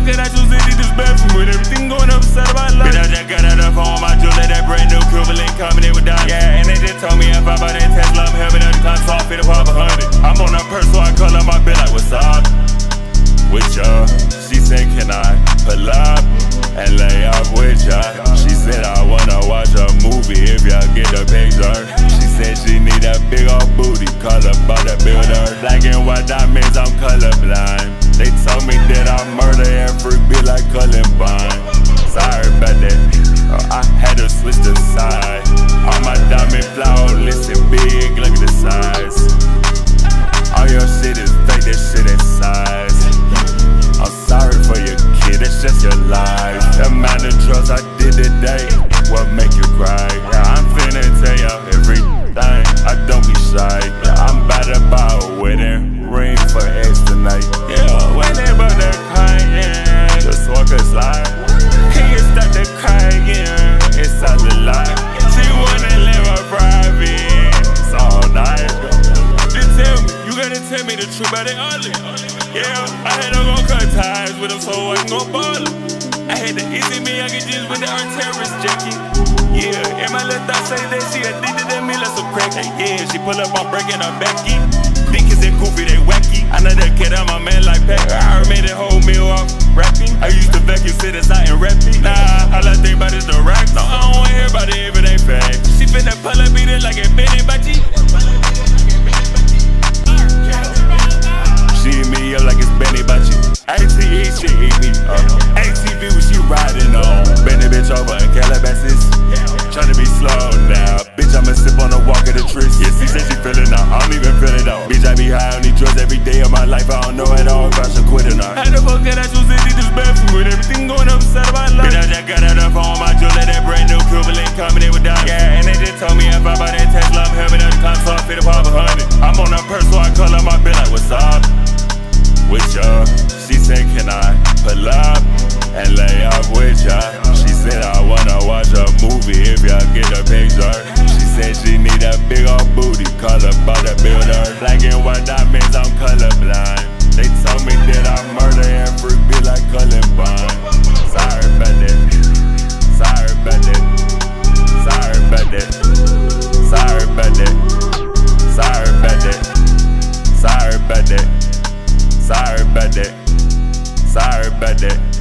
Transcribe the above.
fuck it, I choose to eat this bathroom with everything going upside of my life. Bitch, I just got out of phone, my jewelry, that brand new Cuban link coming in with diamonds. Yeah, and they just told me if I buy that Tesla, I'm having another car, so I fit up 100. I'm on a purse, so I call up my bill like, what's up? With ya, she said, can I pull up and lay up with ya? She said, I wanna watch a movie if y'all get the picture. She said she need a big old booty, call up by the builder. Black and white diamonds, I'm colorblind. They told me that I murder every bit like Columbine. Sorry about that, I had to switch the side. All my diamond flawless and big, look at the size. All your shit is fake, that shit is size. I'm sorry for your kid, it's just your life. The amount of drugs I did today will make you cry. Yeah, I'm finna tell you everything, I don't be shy. Yeah, I'm about to buy a wedding ring for X tonight. Yeah, when they about to cry, yeah, just walk a slide. Can you stop the crying? It's all a lie. She wanna live a private, it's all night. Just tell me, you gotta tell me the truth about it all. Yeah, I had to go cut ties with him so I ain't gon' ball. I had to easy me, I get jeans with the terrorist jacket. Yeah, and my little thought say that she addicted to me like some crack. Yeah, she pull up, I'm breaking her backy. Niggas they goofy, they wacky. I know that kid, I'm a man like Packer. I made that whole meal off rapping. I used to vacuum sit inside and rap it. Nah, all I think about is the rack. No, I don't wanna hear about it if it ain't fact. She finna pull up, beat it like a Benny Bachi. She eat me up like it's Benny Bachi. ATE, she eat me up. ATV, what she riding on? Bend the bitch over in Calabasas. Tryna be slow now. Bitch, I'ma sip on the walk of the tris. Yeah, she said she feelin' now. I don't even feel it though. Bitch, I be high on these drugs every day of my life. I don't know at all if I should quit or not. How the fuck did I choose to eat this bathroom with everything going upside of my life? Bitch, I just got out of phone, my jewelry, that brand new Cuban link coming in with diamonds. Yeah, and they just told me if I buy that Tesla, I'm having another car, so I fit up 100. I'm on a purse, so I call up my bill like, what's up? With ya, she said, can I pull up and lay up with ya? She said, I wanna watch a movie if y'all get the picture. She said she need a big old booty, call up by the builder. Black and white diamonds, I'm colorblind. They told me that I murder every bit like Columbine. Sorry about that, sorry about that, sorry about that, sorry about that, sorry about that, sorry about that. Sorry about that. Sorry about that.